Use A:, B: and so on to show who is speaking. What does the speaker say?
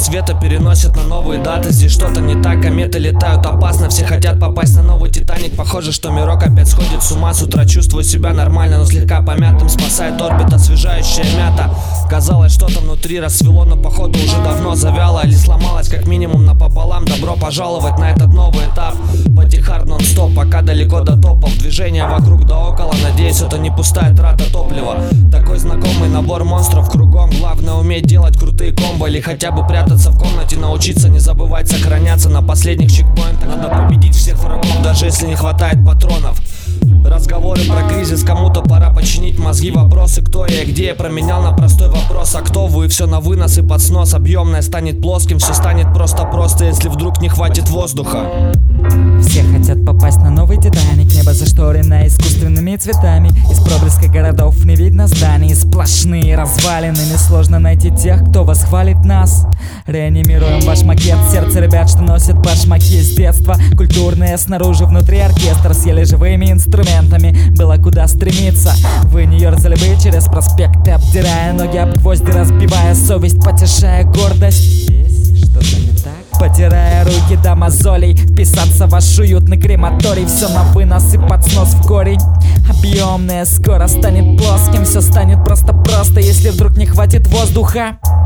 A: света переносят на новые даты. Здесь что-то не так, кометы летают опасно. Все хотят попасть на новый Титаник. Похоже, что мирок опять сходит с ума. С утра чувствую себя нормально, но слегка помятым. Спасает орбит освежающая мята. Казалось, что-то внутри расцвело, но походу уже давно завяло или сломалось как минимум напополам. Добро пожаловать на этот новый этап. Патихард нон-стоп, пока далеко до топов. Движение вокруг да около, надеюсь, это не пустая трата топлива. Такой знакомый набор монстров кругом. Главное уметь делать крутые комбо, или хотя бы прятаться в комнате, научиться не забывать сохраняться на последних чекпоинтах. Надо победить всех врагов, даже если не хватает патронов. Разговоры про кризис, кому-то пора починить мозги. Вопросы, кто я и где, я променял на простой вопрос: а кто вы? Все на вынос и под снос. Объемное станет плоским, все станет просто, если вдруг не хватит воздуха.
B: Все хотят попасть на новый Титаник. Небо зашторено искусственными цветами. Из проблеска городов не видно зданий. Сплошные развалины, несложно найти тех, кто восхвалит нас. Реанимируем ваш макет. Сердце ребят, что носят башмаки с детства. Культурные снаружи, внутри оркестр. Съели живыми инструментами, было куда стремиться. Вы не ерзали бы через проспекты, обдирая ноги об гвозди, разбивая совесть, потешая гордость. Здесь что-то не так. Потирая руки до мозолей, вписаться в ваш уютный крематорий. Все на вынос и под снос в корень. Объемное скоро станет плоским. Все станет просто, если вдруг не хватит воздуха.